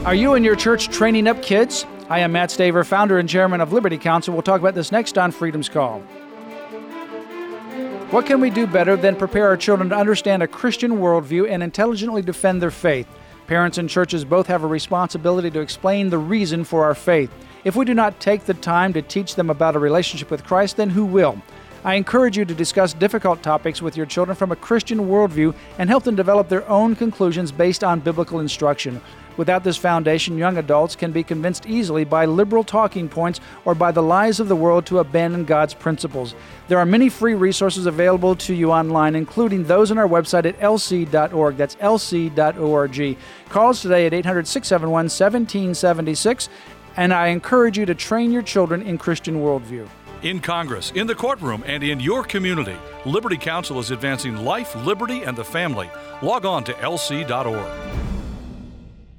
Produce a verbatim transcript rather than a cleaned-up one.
Are you and your church training up kids? I am Matt Staver, founder and chairman of Liberty Counsel. We'll talk about this next on Freedom's Call. What can we do better than prepare our children to understand a Christian worldview and intelligently defend their faith? Parents and churches both have a responsibility to explain the reason for our faith. If we do not take the time to teach them about a relationship with Christ, then who will? I encourage you to discuss difficult topics with your children from a Christian worldview and help them develop their own conclusions based on biblical instruction. Without this foundation, young adults can be convinced easily by liberal talking points or by the lies of the world to abandon God's principles. There are many free resources available to you online, including those on our website at L C dot org. That's L C dot org. Call us today at eight hundred, six seven one, one seven seven six, and I encourage you to train your children in Christian worldview. In Congress, in the courtroom, and in your community, Liberty Counsel is advancing life, liberty, and the family. Log on to L C dot org.